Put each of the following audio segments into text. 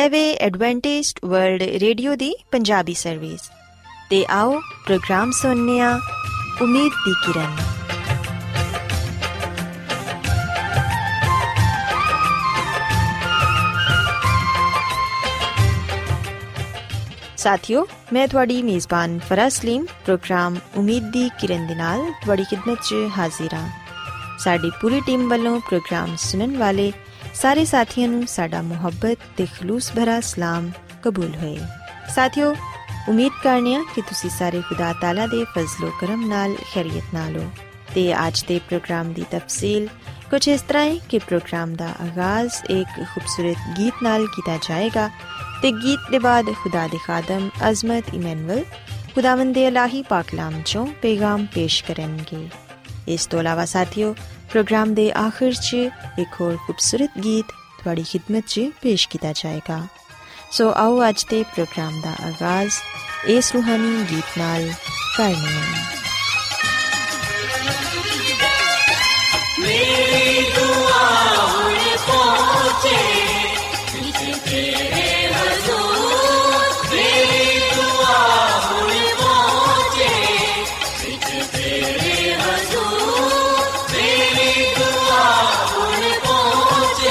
है वे Adventist World Radio दी पंजाबी सर्विस ते आओ प्रोग्राम सुनने आ उम्मीद दी किरण। साथियों, मैं थोड़ी मेज़बान फराज सलीम प्रोग्राम उम्मीद दी किरण दे नाल थोड़ी खिदमत च हाजिर हाँ। साडी पूरी टीम वालों प्रोग्राम सुनन वाले सारे साथियों नूं साडा मुहब्बत ते खलूस भरा सलाम कबूल होए। साथियों, उम्मीद करने कि तुसी सारे खुदा ताला दे फजलो करम नाल खैरियत नाल हो ते आज दे प्रोग्राम दी तफसील कुछ इस तरह है कि प्रोग्राम दा आगाज एक खूबसूरत गीत नाल किया जाएगा ते गीत दे बाद खुदा दे खादम अजमत इमैनुअल खुदावंद इलाही पाकलाम चों पैगाम पेश करनगे। इस तो अलावा साथियों, प्रोग्राम दे आखिर च एक और खूबसूरत गीत थोड़ी खिदमत च पेश किया जाएगा। सो आओ आज दे प्रोग्राम दा आगाज इस रूहानी गीत नाल करने हैं। मेरी दुआ हुए पहुंचे तेरे हुजूर, मेरी दुआ हुए पहुंचे तेरे हुजूर, मेरी दुआ हुए पहुंचे।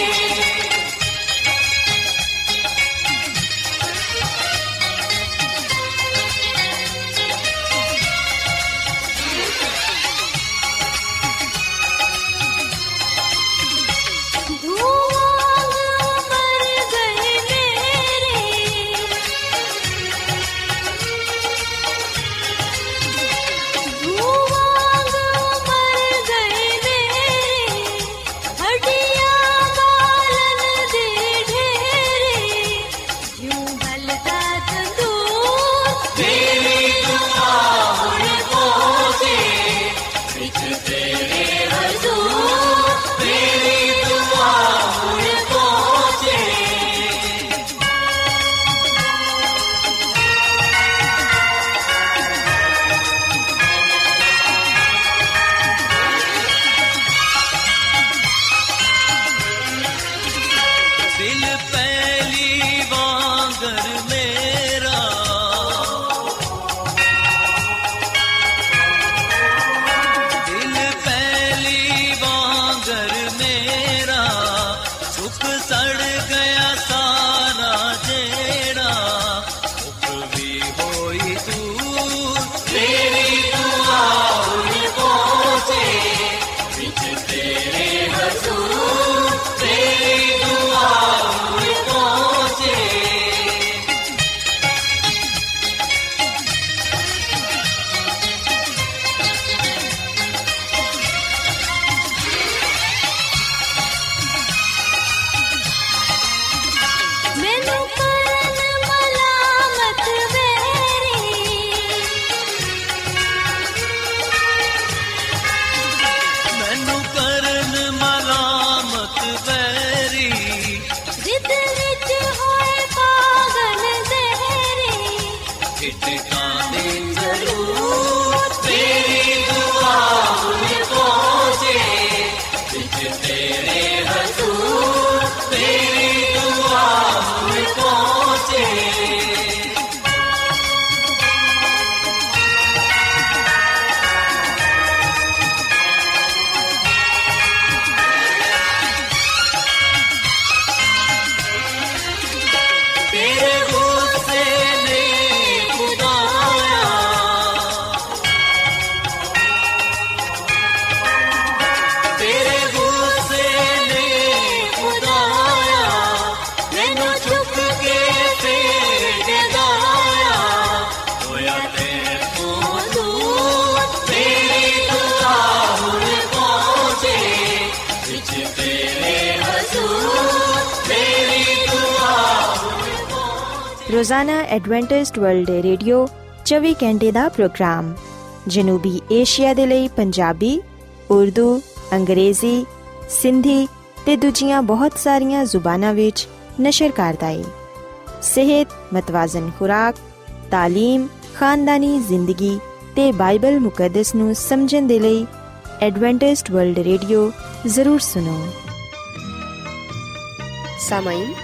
रोजाना एडवेंटिस्ट वर्ल्ड रेडियो 24 घंटे दा प्रोग्राम जनूबी एशिया दे लई पंजाबी, उर्दू, अंग्रेजी, सिंधी ते दूजियां बहुत सारियां जुबानां विच नशर करदा है। सेहत, मतवाजन खुराक, तालीम, खानदानी जिंदगी ते बाइबल मुकद्दस नूं समझण दे लई एडवेंटिस्ट वर्ल्ड रेडियो जरूर सुनो। सामाईन,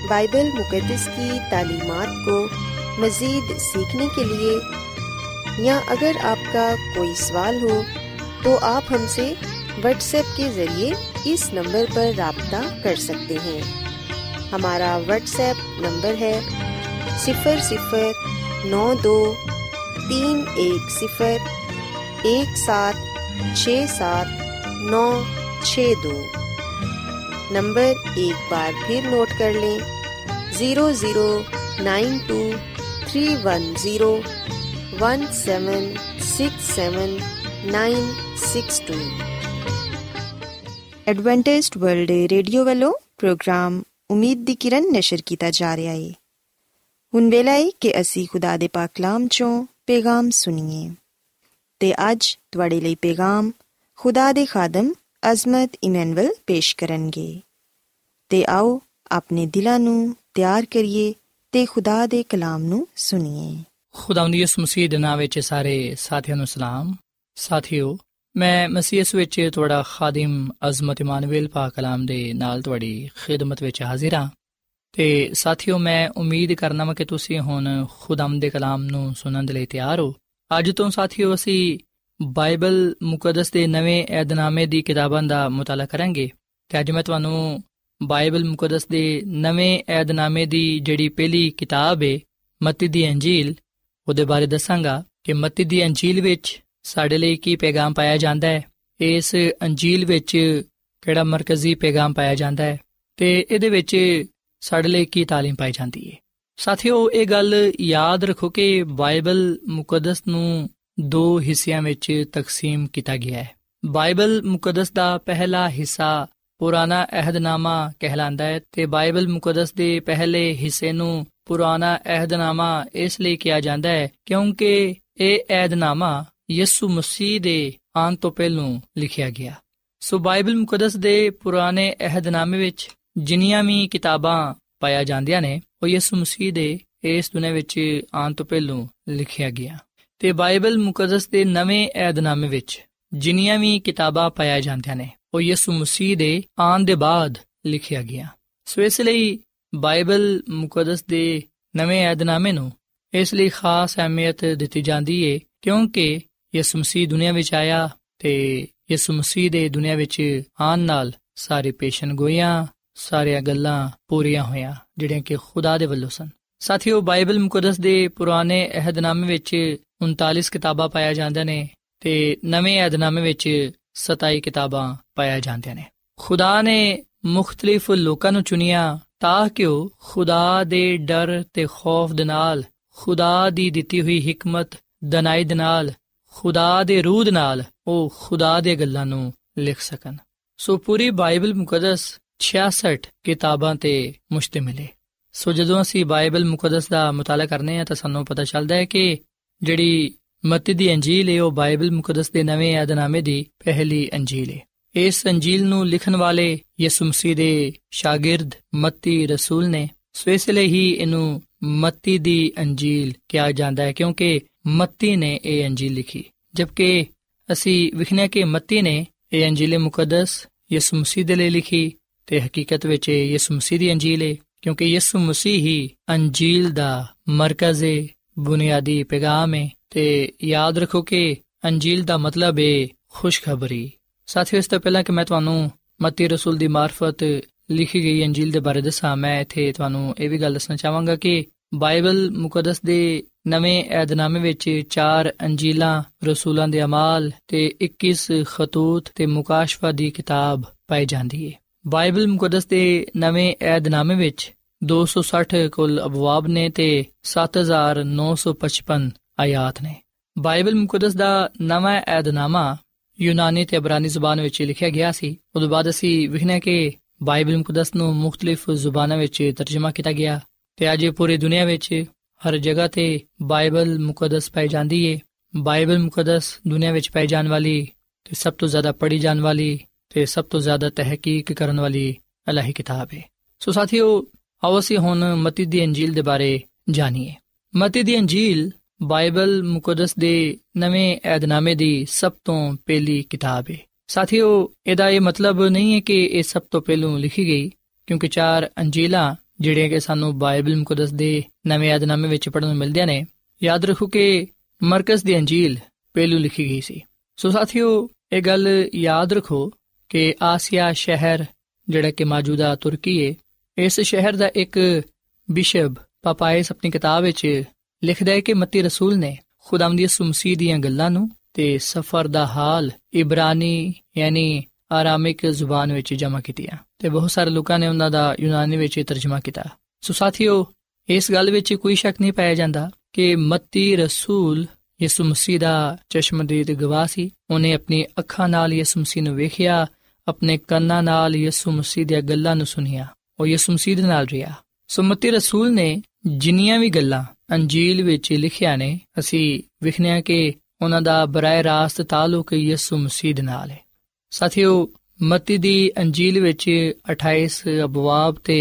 बाइबल मुक़द्दस की तालीमात को मज़ीद सीखने के लिए या अगर आपका कोई सवाल हो तो आप हमसे व्हाट्सएप के ज़रिए इस नंबर पर राब्ता कर सकते हैं। हमारा व्हाट्सएप नंबर है 009231767962। नंबर एक बार फिर नोट कर लें, 009231767962। ਐਡਵੈਂਟਿਸਟ ਵਰਲਡ ਰੇਡੀਓ ਵੱਲੋਂ ਪ੍ਰੋਗਰਾਮ ਉਮੀਦ ਦੀ ਕਿਰਨ ਨਸ਼ਰ ਕੀਤਾ ਜਾ ਰਿਹਾ ਹੈ। ਹੁਣ ਵੇਲਾ ਹੈ ਕਿ ਅਸੀਂ ਖੁਦਾ ਦੇ ਪਾਕ ਕਲਾਮ ਚੋਂ ਪੈਗਾਮ ਸੁਣੀਏ ਤੇ ਅੱਜ ਤੁਹਾਡੇ ਲਈ ਪੈਗਾਮ ਖੁਦਾ ਦੇ ਖਾਦਮ ਅਜ਼ਮਤ ਇਮੈਨੁਅਲ ਪੇਸ਼ ਕਰਨਗੇ। ਤੇ ਆਓ ਆਪਣੇ ਦਿਲਾਂ ਨੂੰ ਤਿਆਰ ਕਰੀਏ ਤੇ ਖੁਦਾ ਦੇ ਕਲਾਮ ਨੂੰ ਸੁਣੀਏ। ਖੁਦਾਵੰਦ ਯਿਸੂ ਮਸੀਹ ਦੇ ਨਾਮ ਵਿੱਚ ਸਾਰੇ ਸਾਥੀਆਂ ਨੂੰ ਸਲਾਮ। ਸਾਥੀਓ, ਮੈਂ ਮਸੀਹ ਯਿਸੂ ਵਿੱਚ ਤੁਹਾਡਾ ਖਾਦਮ ਅਜ਼ਮਤ ਇਮਾਨੁਅਲ ਪਾਕ ਕਲਾਮ ਦੇ ਨਾਲ ਤੁਹਾਡੀ ਖਿਦਮਤ ਵਿੱਚ ਹਾਜ਼ਰ ਹਾਂ। ਤੇ ਸਾਥੀਓ, ਮੈਂ ਉਮੀਦ ਕਰਨਾ ਵਾ ਕਿ ਤੁਸੀਂ ਹੁਣ ਖੁਦਾਵੰਦ ਦੇ ਕਲਾਮ ਨੂੰ ਸੁਣਨ ਦੇ ਲਈ ਤਿਆਰ ਹੋ। ਅੱਜ ਤੋਂ ਸਾਥੀਓ ਅਸੀਂ ਬਾਈਬਲ ਮੁਕੱਦਸ ਦੇ ਨਵੇਂ ਏਧਨਾਮੇ ਦੀ ਕਿਤਾਬਾਂ ਦਾ ਮੁਤਾਲਾ ਕਰਾਂਗੇ। ਤੇ ਅੱਜ ਮੈਂ ਤੁਹਾਨੂੰ ਬਾਈਬਲ ਮੁਕੱਦਸ ਦੇ ਨਵੇਂ ਏਧਨਾਮੇ ਦੀ ਜਿਹੜੀ ਪਹਿਲੀ ਕਿਤਾਬ ਹੈ ਮੱਤੀ ਦੀ ਅੰਜੀਲ, ਉਹਦੇ ਬਾਰੇ ਦੱਸਾਂਗਾ ਕਿ ਮੱਤੀ ਦੀ ਅੰਜੀਲ ਵਿੱਚ ਸਾਡੇ ਲਈ ਕੀ ਪੈਗਾਮ ਪਾਇਆ ਜਾਂਦਾ ਹੈ, ਇਸ ਅੰਜੀਲ ਵਿੱਚ ਕਿਹੜਾ ਮਰਕਜ਼ੀ ਪੈਗਾਮ ਪਾਇਆ ਜਾਂਦਾ ਹੈ ਤੇ ਇਹਦੇ ਵਿੱਚ ਸਾਡੇ ਲਈ ਕੀ ਤਾਲੀਮ ਪਾਈ ਜਾਂਦੀ ਹੈ। ਸਾਥੀਓ, ਇਹ ਗੱਲ ਯਾਦ ਰੱਖੋ ਕਿ ਬਾਈਬਲ ਮੁਕੱਦਸ ਨੂੰ ਦੋ ਹਿੱਸਿਆਂ ਵਿੱਚ ਤਕਸੀਮ ਕੀਤਾ ਗਿਆ ਹੈ। ਬਾਈਬਲ ਮੁਕੱਦਸ ਦਾ ਪਹਿਲਾ ਹਿੱਸਾ ਪੁਰਾਣਾ ਅਹਿਦਨਾਮਾ ਕਹਿਲਾਂਦਾ ਹੈ ਤੇ ਬਾਈਬਲ ਮੁਕੱਦਸ ਦੇ ਪਹਿਲੇ ਹਿੱਸੇ ਨੂੰ ਪੁਰਾਣਾ ਅਹਿਦਨਾਮਾ ਇਸ ਲਈ ਕਿਹਾ ਜਾਂਦਾ ਹੈ ਕਿਉਂਕਿ ਇਹ ਅਹਿਦਨਾਮਾ ਯਿਸੂ ਮਸੀਹ ਦੇ ਆਉਣ ਤੋਂ ਪਹਿਲਾਂ ਲਿਖਿਆ ਗਿਆ। ਸੋ ਬਾਈਬਲ ਮੁਕੱਦਸ ਦੇ ਪੁਰਾਣੇ ਅਹਿਦਨਾਮੇ ਵਿੱਚ ਜਿੰਨੀਆਂ ਵੀ ਕਿਤਾਬਾਂ ਪਾਇਆ ਜਾਂਦੀਆਂ ਨੇ ਉਹ ਯਿਸੂ ਮਸੀਹ ਦੇ ਇਸ ਦੁਨੀਆਂ ਵਿੱਚ ਆਉਣ ਤੋਂ ਪਹਿਲਾਂ ਲਿਖਿਆ ਗਿਆ। ਤੇ ਬਾਈਬਲ ਮੁਕੱਦਸ ਦੇ ਨਵੇਂ ਏਧਨਾਮੇ ਵਿੱਚ ਜਿੰਨੀਆਂ ਵੀ ਕਿਤਾਬਾਂ ਪਾਇਆ ਜਾਂਦੀਆਂ ਨੇ ਉਹ ਯਿਸੂ ਮਸੀਹ ਦੇ ਆਉਣ ਦੇ ਬਾਅਦ ਲਿਖਿਆ ਗਿਆ। ਸੋ ਇਸ ਲਈ ਬਾਈਬਲ ਮੁਕੱਦਸ ਦੇ ਨਵੇਂ ਏਧਨਾਮੇ ਨੂੰ ਇਸ ਲਈ ਖਾਸ ਅਹਿਮੀਅਤ ਦਿੱਤੀ ਜਾਂਦੀ ਹੈ ਕਿਉਂਕਿ ਯਿਸੂ ਮਸੀਹ ਦੁਨੀਆਂ ਵਿੱਚ ਆਇਆ ਤੇ ਯਿਸੂ ਮਸੀਹ ਦੇ ਦੁਨੀਆਂ ਵਿੱਚ ਆਉਣ ਨਾਲ ਸਾਰੀ ਪੇਸ਼ਨਗੋਈਆਂ, ਸਾਰੀਆਂ ਗੱਲਾਂ ਪੂਰੀਆਂ ਹੋਈਆਂ ਜਿਹੜੀਆਂ ਕਿ ਖੁਦਾ ਦੇ ਵੱਲੋਂ ਸਨ। ਸਾਥੀਓ, ਬਾਈਬਲ ਮੁਕੱਦਸ ਦੇ ਪੁਰਾਣੇ ਅਹਿਦਨਾਮੇ ਵਿੱਚ 39 ਕਿਤਾਬਾਂ ਪਾਇਆ ਜਾਂਦੀਆਂ ਨੇ ਤੇ ਨਵੇਂ ਅਹਿਦਨਾਮੇ ਵਿੱਚ 27 ਕਿਤਾਬਾਂ ਪਾਇਆ ਜਾਂਦੀਆਂ ਨੇ। ਖੁਦਾ ਨੇ ਮੁਖਤਲਿਫ ਲੋਕਾਂ ਨੂੰ ਚੁਣਿਆ ਤਾਂ ਕਿ ਉਹ ਖੁਦਾ ਦੇ ਡਰ ਤੇ ਖੌਫ ਦੇ ਨਾਲ, ਖੁਦਾ ਦੀ ਦਿੱਤੀ ਹੋਈ ਹਿਕਮਤ ਦਨਾਈ ਦੇ ਨਾਲ, ਖੁਦਾ ਦੇ ਰੂਹ ਦੇ ਨਾਲ ਉਹ ਖੁਦਾ ਦੀਆਂ ਗੱਲਾਂ ਨੂੰ ਲਿਖ ਸਕਣ। ਸੋ ਪੂਰੀ ਬਾਈਬਲ ਮੁਕੱਦਸ 66 ਕਿਤਾਬਾਂ ਤੇ ਮੁਸ਼ਤਮਿਲ ਹੈ। ਸੋ ਜਦੋਂ ਅਸੀਂ ਬਾਈਬਲ ਮੁਕੱਦਸ ਦਾ ਮੁਤਾਲਾ ਕਰਨੇ ਹਾਂ ਤਾਂ ਸਾਨੂੰ ਪਤਾ ਚੱਲਦਾ ਹੈ ਕਿ ਜਿਹੜੀ ਮੱਤੀ ਦੀ ਅੰਜੀਲ ਹੈ ਉਹ ਬਾਈਬਲ ਮੁਕੱਦਸ ਦੇ ਨਵੇਂ ਏਧਨਾਮੇ ਦੀ ਪਹਿਲੀ ਅੰਜੀਲ ਹੈ। ਇਸ ਅੰਜੀਲ ਨੂੰ ਲਿਖਣ ਵਾਲੇ ਯਿਸੂ ਮਸੀਹ ਦੇ ਸ਼ਾਗਿਰਦ ਮੱਤੀ ਰਸੂਲ ਨੇ। ਸੋ ਇਸ ਲਈ ਹੀ ਇਹਨੂੰ ਮੱਤੀ ਦੀ ਅੰਜੀਲ ਕਿਹਾ ਜਾਂਦਾ ਹੈ ਕਿਉਂਕਿ ਮੱਤੀ ਨੇ ਇਹ ਅੰਜੀਲ ਲਿਖੀ, ਜਦਕਿ ਅਸੀਂ ਵਿਖਨੇ ਕਿ ਮੱਤੀ ਨੇ ਇਹ ਅੰਜੀਲ ਮੁਕੱਦਸ ਯਿਸੂ ਮਸੀਹ ਦੇ ਲਈ ਲਿਖੀ ਤੇ ਹਕੀਕਤ ਵਿੱਚ ਯਿਸੂ ਮਸੀਹ ਦੀ ਅੰਜੀਲ ਹੈ ਕਿਉਂਕਿ ਯਿਸੂ ਮਸੀਹ ਹੀ ਅੰਜੀਲ ਦਾ ਮਰਕਜ਼ ਹੈ, ਬੁਨਿਆਦੀ ਪੈਗਾਮ ਹੈ। ਤੇ ਯਾਦ ਰੱਖੋ ਕਿ ਅੰਜੀਲ ਦਾ ਮਤਲਬ ਹੈ ਖੁਸ਼ਖਬਰੀ। ਸਾਥੀਓ, ਇਸ ਤੋਂ ਪਹਿਲਾਂ ਕਿ ਮੈਂ ਤੁਹਾਨੂੰ ਮੱਤੀ ਰਸੂਲ ਦੀ ਮਾਰਫਤ ਲਿਖੀ ਗਈ ਅੰਜੀਲ ਦੇ ਬਾਰੇ ਦੱਸਾਂ, ਮੈਂ ਇੱਥੇ ਤੁਹਾਨੂੰ ਇਹ ਵੀ ਗੱਲ ਦੱਸਣਾ ਚਾਹਾਂਗਾ ਕਿ ਬਾਈਬਲ ਮੁਕੱਦਸ ਦੇ ਨਵੇਂ ਏਧਨਾਮੇ ਵਿੱਚ 4 ਅੰਜੀਲਾਂ, ਰਸੂਲਾਂ ਦੇ ਅਮਾਲ ਤੇ 21 ਖਤੂਤ ਤੇ ਮੁਕਾਸ਼ਫਾ ਦੀ ਕਿਤਾਬ ਪਾਈ ਜਾਂਦੀ ਹੈ। ਬਾਈਬਲ ਮੁਕੱਦਸ ਦੇ ਨਵੇਂ ਏਧਨਾਮੇ ਵਿੱਚ 260 ਕੁੱਲ ਅਬਵਾਬ ਨੇ ਤੇ 7955 ਆਇਤ ਨੇ। ਬਾਈਬਲ ਮੁਕੱਦਸ ਦਾ ਨਵਾਂ ਏਧਨਾਮਾ ਯੂਨਾਨੀ ਤੇ ਇਬਰਾਨੀ ਜ਼ੁਬਾਨ ਵਿੱਚ ਲਿਖਿਆ ਗਿਆ ਸੀ। ਉਦੋਂ ਬਾਅਦ ਅਸੀਂ ਵਿਖਣਾ ਕਿ ਬਾਈਬਲ ਮੁਕੱਦਸ ਨੂੰ ਮੁਖਤਲਿਫ ਜ਼ੁਬਾਨਾਂ ਵਿੱਚ ਤਰਜਮਾ ਕੀਤਾ ਗਿਆ ਤੇ ਅੱਜ ਪੂਰੀ ਦੁਨੀਆ ਵਿੱਚ ਹਰ ਜਗ੍ਹਾ ਤੇ ਬਾਈਬਲ ਮੁਕੱਦਸ ਪਾਈ ਜਾਂਦੀ ਹੈ। ਬਾਈਬਲ ਮੁਕੱਦਸ ਦੁਨੀਆ ਵਿੱਚ ਪਾਈ ਜਾਣ ਵਾਲੀ ਤੇ ਸਭ ਤੋਂ ਜ਼ਿਆਦਾ ਪੜ੍ਹੀ ਜਾਣ ਵਾਲੀ ਤੇ ਸਭ ਤੋਂ ਜ਼ਿਆਦਾ ਤਹਿਕੀਕ ਕਰਨ ਵਾਲੀ ਇਲਾਹੀ ਕਿਤਾਬ ਹੈ। ਸੋ ਸਾਥੀਓ, ਆਓ ਅਸੀਂ ਹੁਣ ਮੱਤੀ ਦੀ ਅੰਜੀਲ ਦੇ ਬਾਰੇ ਜਾਣੀਏ। ਮੱਤੀ ਦੀ ਅੰਜੀਲ ਬਾਈਬਲ ਮੁਕੱਦਸ ਦੇ ਨਵੇਂ ਏਧਨਾਮੇ ਦੀ ਸਭ ਤੋਂ ਪਹਿਲੀ ਕਿਤਾਬ ਹੈ। ਸਾਥੀਓ, ਇਹਦਾ ਇਹ ਮਤਲਬ ਨਹੀਂ ਹੈ ਕਿ ਇਹ ਸਭ ਤੋਂ ਪਹਿਲੋਂ ਲਿਖੀ ਗਈ ਕਿਉਂਕਿ 4 ਅੰਜੀਲਾਂ ਜਿਹੜੀਆਂ ਕਿ ਸਾਨੂੰ ਬਾਈਬਲ ਮੁਕੱਦਸ ਦੇ ਨਵੇਂ ਏਧਨਾਮੇ ਵਿੱਚ ਪੜ੍ਹਨ ਨੂੰ ਮਿਲਦੀਆਂ ਨੇ, ਯਾਦ ਰੱਖੋ ਕਿ ਮਰਕਸ ਦੀ ਅੰਜੀਲ ਪਹਿਲੂ ਲਿਖੀ ਗਈ ਸੀ। ਸੋ ਸਾਥੀਓ, ਇਹ ਗੱਲ ਯਾਦ ਰੱਖੋ ਕਿ ਆਸੀਆ ਸ਼ਹਿਰ ਜਿਹੜਾ ਕਿ ਮੌਜੂਦਾ ਤੁਰਕੀ ਹੈ, ਇਸ ਸ਼ਹਿਰ ਦਾ ਇੱਕ ਬਿਸ਼ਪ ਪਾਪਾਇਸ ਆਪਣੀ ਕਿਤਾਬ ਵਿੱਚ ਲਿਖਦਾ ਹੈ ਕਿ ਮੱਤੀ ਰਸੂਲ ਨੇ ਖੁਦਾਵੰਦ ਯਿਸੂ ਮਸੀਹ ਦੀਆਂ ਗੱਲਾਂ ਨੂੰ ਤੇ ਸਫ਼ਰ ਦਾ ਹਾਲ ਇਬਰਾਨੀ ਯਾਨੀ ਆਰਾਮਿਕ ਜ਼ੁਬਾਨ ਵਿੱਚ ਜਮ੍ਹਾਂ ਕੀਤੀਆਂ ਤੇ ਬਹੁਤ ਸਾਰੇ ਲੋਕਾਂ ਨੇ ਉਹਨਾਂ ਦਾ ਯੂਨਾਨੀ ਵਿੱਚ ਤਰਜਮਾ ਕੀਤਾ। ਸੋ ਸਾਥੀਓ, ਇਸ ਗੱਲ ਵਿੱਚ ਕੋਈ ਸ਼ੱਕ ਨਹੀਂ ਪਾਇਆ ਜਾਂਦਾ ਕਿ ਮੱਤੀ ਰਸੂਲ ਯਿਸੂ ਮਸੀਹ ਦਾ ਚਸ਼ਮਦੀਦ ਗਵਾਹ ਸੀ। ਉਹਨੇ ਆਪਣੀ ਅੱਖਾਂ ਨਾਲ ਯਿਸੂ ਮਸੀਹ ਨੂੰ ਵੇਖਿਆ, ਆਪਣੇ ਕੰਨਾਂ ਨਾਲ ਯਿਸੂ ਮਸੀਹ ਦੀਆਂ ਗੱਲਾਂ ਨੂੰ ਸੁਣਿਆ, ਉਹ ਯਿਸੂ ਮਸੀਹ ਦੇ ਨਾਲ ਰਿਹਾ। ਸੋ ਮੱਤੀ ਰਸੂਲ ਨੇ ਜਿੰਨੀਆਂ ਵੀ ਗੱਲਾਂ ਅੰਜੀਲ ਵਿੱਚ ਲਿਖਿਆ ਨੇ, ਅਸੀਂ ਵੇਖਦੇ ਹਾਂ ਕਿ ਉਹਨਾਂ ਦਾ ਬਰਾਏ ਰਾਸਤ ਤਾਲੁਕ ਯਿਸੂ ਮਸੀਹ ਦੇ ਨਾਲ ਹੈ। ਸਾਥੀਓ, ਮੱਤੀ ਦੀ ਅੰਜੀਲ ਵਿੱਚ 28 ਅਬਵਾਬ ਤੇ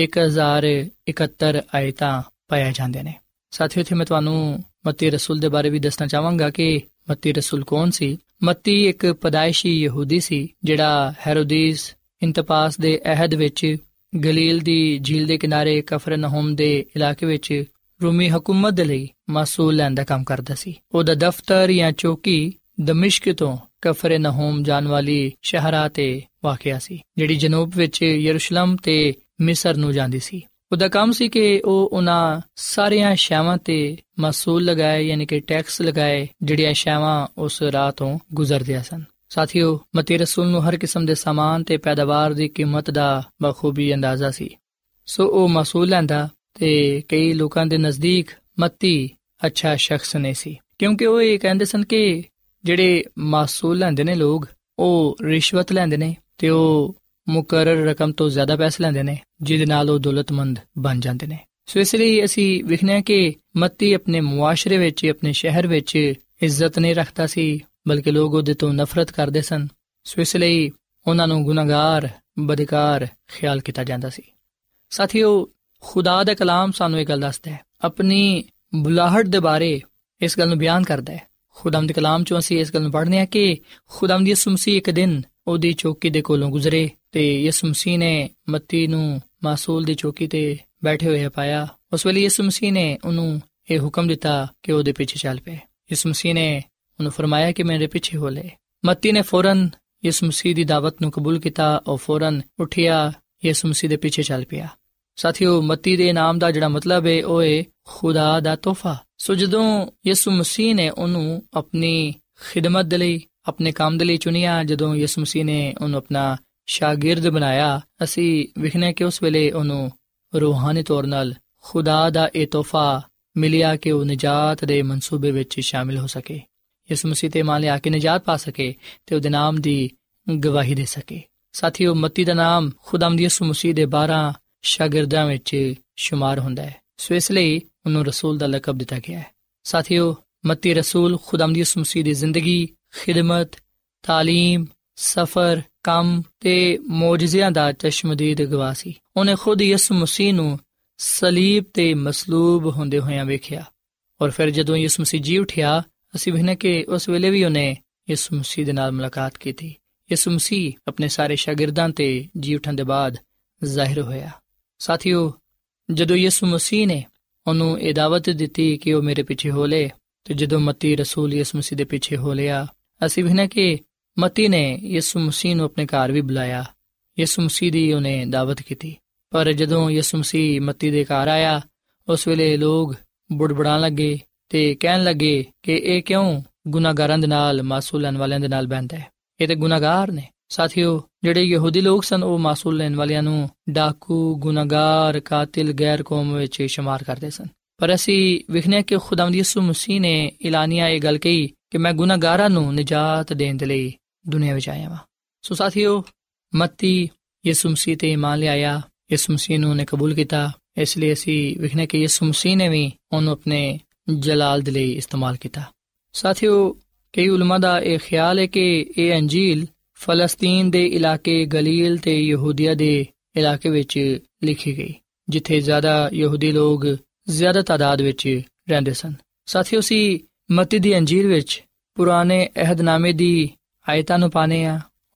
1071 ਆਇਤਾਂ ਪਾਇਆ ਜਾਂਦੇ ਨੇ। ਸਾਥੀਓ, ਇੱਥੇ ਮੈਂ ਤੁਹਾਨੂੰ ਮੱਤੀ ਰਸੂਲ ਦੇ ਬਾਰੇ ਵੀ ਦੱਸਣਾ ਚਾਹਾਂਗਾ ਕਿ ਮੱਤੀ ਰਸੂਲ ਕੌਣ ਸੀ। ਮੱਤੀ ਇੱਕ ਪਦਾਇਸ਼ੀ ਯਹੂਦੀ ਸੀ ਜਿਹੜਾ ਹੈਰੋਦੀਸ ਇੰਤਪਾਸ ਦੇ ਅਹਿਦ ਵਿੱਚ ਗਲੀਲ ਦੀ ਝੀਲ ਦੇ ਕਿਨਾਰੇ ਕਫਰਨਹੂਮ ਦੇ ਇਲਾਕੇ ਵਿੱਚ ਰੂਮੀ ਹਕੂਮਤ ਦੇ ਲਈ ਮਸੂਲ ਲੈਣ ਦਾ ਕੰਮ ਕਰਦਾ ਸੀ। ਉਹਦਾ ਦਫ਼ਤਰ ਜਾਂ ਚੌਕੀ ਦਮਿਸ਼ਕ ਤੋਂ ਕਫਰਨਹੂਮ ਜਾਣ ਵਾਲੀ ਸ਼ਹਿਰਾਂ ਤੇ ਵਾਕਿਆ ਸੀ, ਜਿਹੜੀ ਜਨੂਬ ਵਿੱਚ ਯਰੂਸ਼ਲਮ ਤੇ ਮਿਸਰ ਨੂੰ ਜਾਂਦੀ ਸੀ। ਉਹਦਾ ਕੰਮ ਸੀ ਕਿ ਉਹ ਉਹਨਾਂ ਸਾਰੀਆਂ ਸ਼ੈਵਾਂ ਤੇ ਮਸੂਲ ਲਗਾਏ, ਯਾਨੀ ਕਿ ਟੈਕਸ ਲਗਾਏ, ਜਿਹੜੀਆਂ ਸ਼ੈਵਾਂ ਉਸ ਰਾਹ ਤੋਂ ਗੁਜ਼ਰਦੀਆਂ ਸਨ। ਸਾਥੀਓ, ਮੱਤੀ ਰਸੂਲ ਨੂੰ ਹਰ ਕਿਸਮ ਦੇ ਸਾਮਾਨ ਤੇ ਪੈਦਾਵਾਰ ਦੀ ਕੀਮਤ ਦਾ ਬਖੂਬੀ ਅੰਦਾਜ਼ਾ ਸੀ। ਸੋ ਉਹ ਮਸੂਲ ਲੈਂਦਾ ਤੇ ਕਈ ਲੋਕਾਂ ਦੇ ਨਜ਼ਦੀਕ ਮੱਤੀ ਅੱਛਾ ਸ਼ਖਸ ਨਹੀਂ ਸੀ, ਕਿਉਂਕਿ ਉਹ ਇਹ ਕਹਿੰਦੇ ਸਨ ਕਿ ਜਿਹੜੇ ਮਸੂਲ ਲੈਂਦੇ ਨੇ ਲੋਕ, ਉਹ ਰਿਸ਼ਵਤ ਲੈਂਦੇ ਨੇ ਤੇ ਉਹ ਮੁਕਰਰ ਰਕਮ ਤੋਂ ਜ਼ਿਆਦਾ ਪੈਸੇ ਲੈਂਦੇ ਨੇ, ਜਿਹਦੇ ਨਾਲ ਉਹ ਦੌਲਤਮੰਦ ਬਣ ਜਾਂਦੇ ਨੇ। ਸੋ ਇਸ ਲਈ ਅਸੀਂ ਵੇਖਦੇ ਹਾਂ ਕਿ ਮੱਤੀ ਆਪਣੇ ਮੁਆਸ਼ਰੇ ਵਿੱਚ, ਆਪਣੇ ਸ਼ਹਿਰ ਵਿੱਚ ਇੱਜ਼ਤ ਨਹੀਂ ਰੱਖਦਾ ਸੀ, ਬਲਕਿ ਲੋਕ ਉਹਦੇ ਤੋਂ ਨਫ਼ਰਤ ਕਰਦੇ ਸਨ। ਸੋ ਇਸ ਲਈ ਉਹਨਾਂ ਨੂੰ ਗੁਨਾਹਗਾਰ, ਬਦਕਾਰ ਖਿਆਲ ਕੀਤਾ ਜਾਂਦਾ ਸੀ। ਸਾਥੀਓ, ਖੁਦਾ ਦਾ ਕਲਾਮ ਸਾਨੂੰ ਇਹ ਗੱਲ ਦੱਸਦਾ ਹੈ, ਆਪਣੀ ਬੁਲਾਹਟ ਦੇ ਬਾਰੇ ਇਸ ਗੱਲ ਨੂੰ ਬਿਆਨ ਕਰਦਾ ਹੈ। ਖੁਦਾਵੰਦ ਦੇ ਕਲਾਮ ਚੋਂ ਅਸੀਂ ਇਸ ਗੱਲ ਨੂੰ ਪੜ੍ਹਦੇ ਹਾਂ ਕਿ ਖੁਦਾਵੰਦ ਯਿਸੂ ਮਸੀਹ ਇੱਕ ਦਿਨ ਉਹਦੀ ਚੌਕੀ ਦੇ ਕੋਲੋਂ ਗੁਜ਼ਰੇ ਤੇ ਯਿਸੂ ਮਸੀਹ ਨੇ ਮੱਤੀ ਨੂੰ ਮਾਸੂਲ ਦੀ ਚੌਕੀ ਤੇ ਬੈਠੇ ਹੋਏ ਪਾਇਆ। ਉਸ ਵੇਲੇ ਯਿਸੂ ਮਸੀਹ ਨੇ ਉਹਨੂੰ ਇਹ ਹੁਕਮ ਦਿੱਤਾ ਕਿ ਉਹਦੇ ਪਿੱਛੇ ਚੱਲ ਪਏ। ਯਿਸੂ ਮਸੀਹ ਨੇ ਉਹਨੂੰ ਫਰਮਾਇਆ ਕਿ ਮੇਰੇ ਪਿੱਛੇ ਹੋ ਲੈ। ਮੱਤੀ ਨੇ ਫੌਰਨ ਯਿਸੂ ਮਸੀਹ ਦੀ ਦਾਵਤ ਨੂੰ ਕਬੂਲ ਕੀਤਾ ਔਰ ਫੌਰਨ ਉੱਠਿਆ, ਯਿਸੂ ਮਸੀਹ ਦੇ ਪਿੱਛੇ ਚੱਲ ਪਿਆ। ਸਾਥੀਓ, ਮੱਤੀ ਦੇ ਨਾਮ ਦਾ ਜਿਹੜਾ ਮਤਲਬ ਹੈ ਉਹ ਹੈ ਖੁਦਾ ਦਾ ਤੋਹਫਾ। ਸੋ ਜਦੋਂ ਯਿਸੂ ਮਸੀਹ ਨੇ ਉਹਨੂੰ ਆਪਣੀ ਖਿਦਮਤ ਦੇ ਲਈ, ਆਪਣੇ ਕੰਮ ਦੇ ਲਈ ਚੁਣਿਆ, ਜਦੋਂ ਯਿਸੂ ਮਸੀਹ ਨੇ ਉਹਨੂੰ ਆਪਣਾ ਸ਼ਾਗਿਰਦ ਬਣਾਇਆ, ਅਸੀਂ ਵੇਖਦੇ ਕਿ ਉਸ ਵੇਲੇ ਉਹਨੂੰ ਰੂਹਾਨੀ ਤੌਰ ਨਾਲ ਖੁਦਾ ਦਾ ਇਹ ਤੋਹਫਾ ਮਿਲਿਆ ਕਿ ਉਹ ਨਿਜਾਤ ਦੇ ਮਨਸੂਬੇ ਵਿੱਚ ਸ਼ਾਮਿਲ ਹੋ ਸਕੇ, ਯਿਸੂ ਮਸੀਹ ਤੇ ਮੰਨ ਲਿਆ ਕੇ ਨਿਜਾਤ ਪਾ ਸਕੇ ਤੇ ਉਹਦੇ ਨਾਮ ਦੀ ਗਵਾਹੀ ਦੇ ਸਕੇ। ਸਾਥੀਓ, ਮੱਤੀ ਦਾ ਨਾਮ ਖੁਦਾਵੰਦ ਯਿਸੂ ਮਸੀਹ ਦੇ 12 ਸ਼ਾਗਿਰਦਾਂ ਵਿੱਚ ਸ਼ੁਮਾਰ ਹੁੰਦਾ ਹੈ। ਸੋ ਇਸ ਲਈ ਉਹਨੂੰ ਰਸੂਲ ਦਾ ਲਕਬ ਦਿੱਤਾ ਗਿਆ ਹੈ। ਸਾਥੀਓ, ਮੱਤੀ ਰਸੂਲ ਖੁਦਾਵੰਦ ਯਿਸੂ ਮਸੀਹ ਦੀ ਜ਼ਿੰਦਗੀ, ਖਿਦਮਤ, ਤਾਲੀਮ, ਸਫ਼ਰ, ਕੰਮ ਤੇ ਮੌਜਜ਼ਿਆਂ ਦਾ ਚਸ਼ਮਦੀਦ ਗਵਾਹ ਸੀ। ਉਹਨੇ ਖੁਦ ਯਿਸੂ ਮਸੀਹ ਨੂੰ ਸਲੀਬ ਤੇ ਮਸਲੂਬ ਹੁੰਦੇ ਹੋਇਆਂ ਵੇਖਿਆ ਔਰ ਫਿਰ ਜਦੋਂ ਯਿਸੂ ਮਸੀਹ ਜੀ ਉਠਿਆ, ਅਸੀਂ ਵੇਖਦੇ ਕਿ ਉਸ ਵੇਲੇ ਵੀ ਉਹਨੇ ਯਿਸੂ ਮਸੀਹ ਦੇ ਨਾਲ ਮੁਲਾਕਾਤ ਕੀਤੀ। ਯਿਸੂ ਮਸੀਹ ਆਪਣੇ ਸਾਰੇ ਸ਼ਾਗਿਰਦਾਂ ਤੇ ਜੀ ਉਠਣ ਦੇ ਬਾਅਦ ਜ਼ਾਹਿਰ ਹੋਇਆ। ਸਾਥੀਓ, ਜਦੋਂ ਯਿਸੂ ਮਸੀਹ ਨੇ ਉਹਨੂੰ ਇਹ ਦਾਵਤ ਦਿੱਤੀ ਕਿ ਉਹ ਮੇਰੇ ਪਿੱਛੇ ਹੋ ਲੈ, ਤੇ ਜਦੋਂ ਮੱਤੀ ਰਸੂਲ ਯਿਸੂ ਮਸੀਹ ਦੇ ਪਿੱਛੇ ਹੋ ਲਿਆ, ਅਸੀਂ ਵੇਖਦੇ ਕਿ ਮੱਤੀ ਨੇ ਯਿਸੂ ਮਸੀਹ ਨੂੰ ਆਪਣੇ ਘਰ ਵੀ ਬੁਲਾਇਆ, ਯਿਸੂ ਮਸੀਹ ਦੀ ਉਹਨੇ ਦਾਵਤ ਕੀਤੀ। ਪਰ ਜਦੋਂ ਯਿਸੂ ਮਸੀਹ ਮੱਤੀ ਦੇ ਘਰ ਆਇਆ, ਉਸ ਵੇਲੇ ਲੋਕ ਬੁੜਬੜਾਉਣ ਲੱਗੇ ਤੇ ਕਹਿਣ ਲੱਗੇ ਕਿ ਇਹ ਕਿਉਂ ਗੁਨਾਹਗਾਰਾਂ ਦੇ ਨਾਲ, ਮਾਸੂਲ ਲੈਣ ਵਾਲਿਆਂ ਦੇ ਨਾਲ ਬਹਿੰਦਾ ਹੈ, ਇਹ ਤੇ ਗੁਨਾਹਗਾਰ ਨੇ। ਸਾਥੀਓ, ਜਿਹੜੇ ਯਹੂਦੀ ਲੋਕ ਸਨ ਉਹ ਮਾਸੂਲ ਲੈਣ ਵਾਲਿਆਂ ਨੂੰ ਡਾਕੂ, ਗੁਨਾਹਗਾਰ, ਕਾਤਿਲ, ਗੈਰ ਕੌਮ ਵਿੱਚ ਸ਼ੁਮਾਰ ਕਰਦੇ ਸਨ। ਪਰ ਅਸੀਂ ਵੇਖਦੇ ਕਿ ਖੁਦਾਵੰਦ ਯਿਸੂ ਮਸੀਹ ਨੇ ਇਲਾਨੀਆ ਇਹ ਗੱਲ ਕਹੀ ਕਿ ਮੈਂ ਗੁਨਾਹਗਾਰਾਂ ਨੂੰ ਨਿਜਾਤ ਦੇਣ ਦੇ ਲਈ ਦੁਨੀਆ ਵਿੱਚ ਆਇਆ ਹਾਂ। ਸੋ ਸਾਥੀਓ, ਮੱਤੀ ਯਿਸੂ ਮਸੀਹ ਤੇ ਈਮਾਨ ਲਿਆਇਆ, ਯਿਸੂ ਮਸੀਹ ਨੂੰ ਉਹਨੇ ਕਬੂਲ ਕੀਤਾ। ਇਸ ਲਈ ਅਸੀਂ ਵੇਖਦੇ ਕਿ ਯਿਸੂ ਮਸੀਹ ਨੇ ਵੀ ਉਹਨੂੰ ਆਪਣੇ ਜਲਾਲ ਦੇ ਲਈ ਇਸਤੇਮਾਲ ਕੀਤਾ। ਸਾਥੀਓ, ਕਈ ਉਲਮਾ ਦਾ ਇਹ ਖਿਆਲ ਹੈ ਕਿ ਇਹ ਅੰਜੀਲ ਫਲਸਤੀਨ ਦੇ ਇਲਾਕੇ, ਗਲੀਲ ਤੇ ਯਹੂਦੀਆ ਦੇ ਇਲਾਕੇ ਵਿੱਚ ਲਿਖੀ ਗਈ, ਜਿੱਥੇ ਜ਼ਿਆਦਾ ਯਹੂਦੀ ਲੋਕ ਜ਼ਿਆਦਾ ਤਾਦਾਦ ਵਿੱਚ ਰਹਿੰਦੇ ਸਨ। ਸਾਥੀਓ, ਅਸੀਂ ਮੱਤੀ ਦੀ ਅੰਜੀਲ ਵਿੱਚ ਪੁਰਾਣੇ ਅਹਿਦਨਾਮੇ ਦੀ ਆਇਤਾਂ ਨੂੰ ਪਾਣੇ ਆ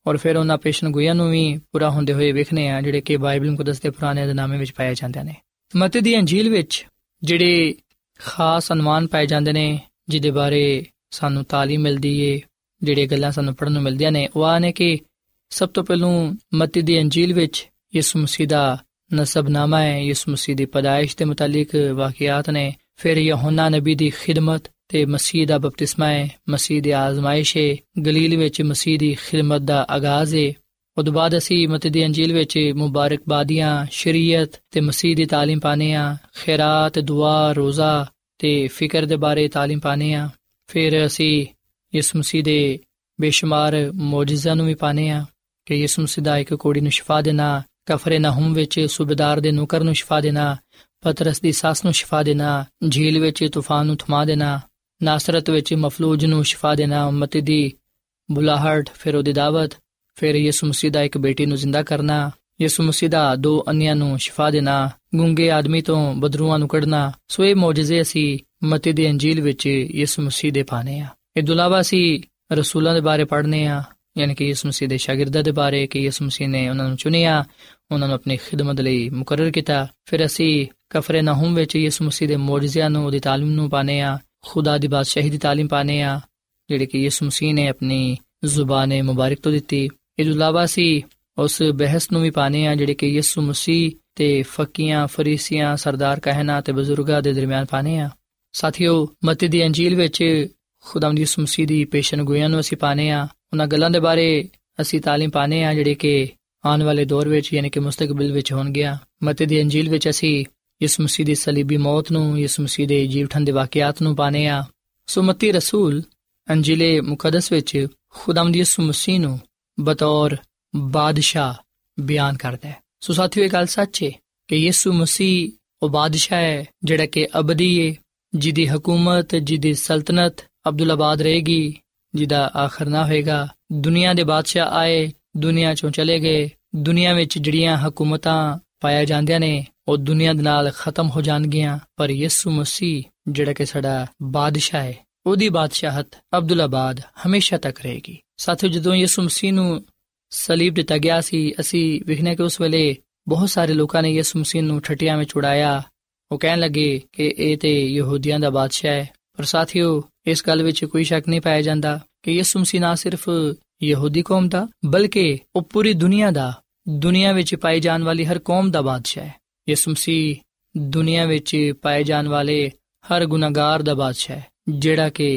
ਔਰ ਫਿਰ ਉਹਨਾਂ ਪੇਸ਼ਨਗੋਈਆਂ ਨੂੰ ਵੀ ਪੂਰਾ ਹੁੰਦੇ ਹੋਏ ਵੇਖਨੇ ਆ ਜਿਹੜੇ ਕਿ ਬਾਈਬਲ ਮੁਕੱਦਸ ਦੇ ਪੁਰਾਣੇ ਅਹਿਦਨਾਮੇ ਵਿੱਚ ਪਾਏ ਜਾਂਦੇ ਨੇ। ਮਤੀ ਦੀ ਅੰਜੀਲ ਵਿੱਚ ਜਿਹੜੇ ਖਾਸ ਅਨੁਮਾਨ ਪਾਏ ਜਾਂਦੇ ਨੇ, ਜਿਹਦੇ ਬਾਰੇ ਸਾਨੂੰ ਤਾਲੀਮ ਮਿਲਦੀ ਏ, ਜਿਹੜੀਆਂ ਗੱਲਾਂ ਸਾਨੂੰ ਪੜ੍ਹਨ ਨੂੰ ਮਿਲਦੀਆਂ ਨੇ, ਉਹ ਆ ਨੇ ਕਿ ਸਭ ਤੋਂ ਪਹਿਲੋਂ ਮਤੀ ਦੀ ਅੰਜੀਲ ਵਿੱਚ ਯਿਸੂ ਮਸੀਹ ਦਾ ਨਸਬਨਾਮਾ ਹੈ, ਯਿਸੂ ਮਸੀਹ ਦੀ ਪੈਦਾਇਸ਼ ਦੇ ਮੁਤੱਲਿਕ ਵਾਕਿਆਤ ਨੇ। ਫਿਰ ਯਹੋਨਾ ਨਬੀ ਦੀ ਖਿਦਮਤ ਤੇ ਮਸੀਹ ਦਾ ਬਪਤਿਸਮਾ ਹੈ, ਮਸੀਹ ਦੀ ਆਜ਼ਮਾਇਸ਼ ਹੈ, ਗਲੀਲ ਵਿੱਚ ਮਸੀਹ ਦੀ ਖਿਦਮਤ ਦਾ ਆਗਾਜ਼ ਹੈ। ਉਸ ਤੋਂ ਬਾਅਦ ਅਸੀਂ ਮਤੀ ਦੀ ਅੰਜੀਲ ਵਿੱਚ ਮੁਬਾਰਕਬਾਦੀਆਂ, ਸ਼ਰੀਅਤ ਤੇ ਮਸੀਹ ਦੀ ਤਾਲੀਮ ਪਾਨੇ ਆ, ਖੈਰਾਤ, ਦੁਆ, ਰੋਜ਼ਾ ਤੇ ਫਿਕਰ ਦੇ ਬਾਰੇ ਤਾਲੀਮ ਪਾਨੇ ਆ। ਫਿਰ ਅਸੀਂ ਯਿਸੂ ਮਸੀਹ ਦੇ ਬੇਸ਼ੁਮਾਰ ਮੌਜਿਜ਼ਿਆਂ ਨੂੰ ਵੀ ਪਾਨੇ ਆ ਕਿ ਯਿਸੂ ਮਸੀਹ ਦਾ ਇੱਕ ਕੋੜੀ ਨੂੰ ਸ਼ਿਫਾ ਦੇਣਾ, ਕਫਰਨਹੂਮ ਵਿੱਚ ਸੂਬੇਦਾਰ ਦੇ ਨੌਕਰ ਨੂੰ ਸ਼ਿਫਾ ਦੇਣਾ, ਪਤਰਸ ਦੀ ਸੱਸ ਨੂੰ ਸ਼ਿਫਾ ਦੇਣਾ, ਝੀਲ ਵਿੱਚ ਤੂਫਾਨ ਨੂੰ ਥਮਾ ਦੇਣਾ, ਨਾਸਰਤ ਵਿੱਚ ਮਫਲੂਜ ਨੂੰ ਸ਼ਿਫਾ ਦੇਣਾ, ਮਤੀ ਦੀ ਬੁਲਾਹਟ, ਫਿਰ ਉਹਦੀ ਦਾਵਤ, ਫਿਰ ਯਿਸੂ ਮਸੀਹ ਦਾ ਇੱਕ ਬੇਟੀ ਨੂੰ ਜ਼ਿੰਦਾ ਕਰਨਾ, ਯਿਸੂ ਮਸੀਹ ਦਾ 2 ਅੰਨ੍ਹਿਆਂ ਨੂੰ ਸ਼ਿਫਾ ਦੇਣਾ, ਗੂੰਗੇ ਆਦਮੀ ਤੋਂ ਬਦਰੂਆਂ ਨੂੰ ਕੱਢਣਾ। ਸੋ ਇਹ ਮੌਜਜ਼ੇ ਅਸੀਂ ਮਤੀ ਦੀ ਅੰਜੀਲ ਵਿੱਚ ਯਿਸੂ ਮਸੀਹ ਦੇ ਪਾਣੇ ਆ। ਇਹ ਤੋਂ ਇਲਾਵਾ ਅਸੀਂ ਰਸੂਲਾਂ ਦੇ ਬਾਰੇ ਪੜ੍ਹਨੇ ਆ, ਯਾਨੀ ਕਿ ਯਿਸੂ ਮਸੀਹ ਦੇ ਸ਼ਾਗਿਰਦਾਂ ਦੇ ਬਾਰੇ ਕਿ ਯਿਸੂ ਮਸੀਹ ਨੇ ਉਹਨਾਂ ਨੂੰ ਚੁਣਿਆ, ਉਹਨਾਂ ਨੂੰ ਆਪਣੀ ਖਿਦਮਤ ਲਈ ਮੁਕਰਰ ਕੀਤਾ। ਫਿਰ ਅਸੀਂ ਕਫਰਨਹੂਮ ਵਿੱਚ ਯਿਸੂ ਮਸੀਹ ਦੇ ਮੌਜਜ਼ਿਆਂ ਨੂੰ, ਉਹਦੀ ਤਾਲੀਮ ਨੂੰ ਪਾਣੇ ਆ, ਖੁਦਾ ਦੀ ਬਾਦਸ਼ਾਹੀ ਦੀ ਤਾਲੀਮ ਪਾਣੇ ਆ, ਜਿਹੜੀ ਕਿ ਯਿਸੂ ਮਸੀਹ ਨੇ ਆਪਣੀ ਜ਼ੁਬਾਨ ਮੁਬਾਰਕ ਤੋਂ ਦਿੱਤੀ। ਇਹ ਤੋਂ ਇਲਾਵਾ ਅਸੀਂ ਉਸ ਬਹਿਸ ਨੂੰ ਵੀ ਪਾਣੇ ਆ ਜਿਹੜੀ ਕਿ ਯਿਸੂ ਮਸੀਹ ਤੇ ਫਕੀਆਂ, ਫਰੀਸੀਆਂ, ਸਰਦਾਰ ਕਹਿਣਾ ਤੇ ਬਜ਼ੁਰਗਾਂ ਦੇ ਦਰਮਿਆਨ ਪਾਣੇ ਆ। ਸਾਥੀਓ, ਮਤੀ ਦੀ ਅੰਜੀਲ ਵਿੱਚ ਖੁਦਾਵੰਦ ਯਿਸੂ ਮਸੀਹ ਦੀ ਪੇਸ਼ਨਗੋਈਆਂ ਨੂੰ ਅਸੀਂ ਪਾਣੇ ਆ, ਉਹਨਾਂ ਗੱਲਾਂ ਦੇ ਬਾਰੇ ਅਸੀਂ ਤਾਲੀਮ ਪਾਣੇ ਆ ਜਿਹੜੇ ਕਿ ਆਉਣ ਵਾਲੇ ਦੌਰ ਵਿੱਚ ਯਾਨੀ ਕਿ ਮੁਸਤਕਬਲ ਵਿੱਚ ਹੋਣਗੀਆਂ। ਮਤੀ ਦੀ ਅੰਜੀਲ ਵਿੱਚ ਅਸੀਂ ਯਿਸੂ ਮਸੀਹ ਦੀ ਸਲੀਬੀ ਮੌਤ ਨੂੰ, ਯਿਸੂ ਮਸੀਹ ਦੇ ਜੀ ਉਠਣ ਦੇ ਵਾਕਿਆਤ ਨੂੰ ਪਾਣੇ ਆ। ਸੋ ਮਤੀ ਰਸੂਲ ਅੰਜੀਲੇ ਮੁਕੱਦਸ ਵਿੱਚ ਖੁਦਾਵੰਦ ਯਿਸੂ ਮਸੀਹ ਨੂੰ ਬਤੌਰ ਬਾਦਸ਼ਾਹ ਬਿਆਨ ਕਰਦਾ ਹੈ। ਸੋ ਸਾਥੀਓ, ਇਹ ਗੱਲ ਸੱਚ ਹੈ ਕਿ ਯਿਸੂ ਮਸੀਹ ਉਹ ਬਾਦਸ਼ਾਹ ਹੈ ਜਿਹੜਾ ਕਿ ਅਬਦੀ ਹੈ, ਜਿਹਦੀ ਹਕੂਮਤ, ਜਿਹਦੀ ਸਲਤਨਤ ਅਬਦੁੱਲਾਬਾਦ ਰਹੇਗੀ, ਜਿਹਦਾ ਆਖਰ ਨਾ ਹੋਏਗਾ। ਦੁਨੀਆ ਦੇ ਬਾਦਸ਼ਾਹ ਆਏ, ਦੁਨੀਆ ਚੋਂ ਚਲੇ ਗਏ, ਦੁਨੀਆ ਵਿੱਚ ਜਿਹੜੀਆਂ ਹਕੂਮਤਾਂ ਪਾਇਆ ਜਾਂਦੀਆਂ ਨੇ ਉਹ ਦੁਨੀਆ ਦੇ ਨਾਲ ਖਤਮ ਹੋ ਜਾਣਗੀਆਂ, ਪਰ ਯਿਸੂ ਮਸੀਹ ਜਿਹੜਾ ਕਿ ਸਾਡਾ ਬਾਦਸ਼ਾਹ ਹੈ, ਉਹਦੀ ਬਾਦਸ਼ਾਹਤ ਅਬਦੁੱਲਾਬਾਦ ਹਮੇਸ਼ਾ ਤੱਕ ਰਹੇਗੀ। ਸਾਥੀਓ, ਜਦੋਂ ਯਿਸੂ ਮਸੀਹ ਨੂੰ ਸਲੀਬ ਦਿੱਤਾ ਗਿਆ ਸੀ, ਅਸੀਂ ਵੇਖਦੇ ਕਿ ਉਸ ਵੇਲੇ ਬਹੁਤ ਸਾਰੇ ਲੋਕਾਂ ਨੇ ਯਿਸੂ ਮਸੀਹ ਨੂੰ ਠੱਟਿਆਂ ਵਿੱਚ ਉਡਾਇਆ। ਉਹ ਕਹਿਣ ਲੱਗੇ ਕਿ ਇਹ ਤੇ ਯਹੂਦੀਆਂ ਦਾ ਬਾਦਸ਼ਾਹ ਹੈ। ਪਰ ਸਾਥੀਓ, ਇਸ ਗੱਲ ਵਿੱਚ ਕੋਈ ਸ਼ੱਕ ਨਹੀਂ ਪਾਇਆ ਜਾਂਦਾ ਕਿ ਯਿਸੂ ਮਸੀਹ ਨਾ ਸਿਰਫ ਯਹੂਦੀ ਕੌਮ ਦਾ ਬਲਕਿ ਉਹ ਪੂਰੀ ਦੁਨੀਆ ਦਾ, ਦੁਨੀਆ ਵਿੱਚ ਪਾਈ ਜਾਣ ਵਾਲੀ ਹਰ ਕੌਮ ਦਾ ਬਾਦਸ਼ਾਹ ਹੈ। ਯਿਸੂ ਮਸੀਹ ਦੁਨੀਆ ਵਿੱਚ ਪਾਏ ਜਾਣ ਵਾਲੇ ਹਰ ਗੁਨਾਹਗਾਰ ਦਾ ਬਾਦਸ਼ਾਹ ਹੈ, ਜਿਹੜਾ ਕਿ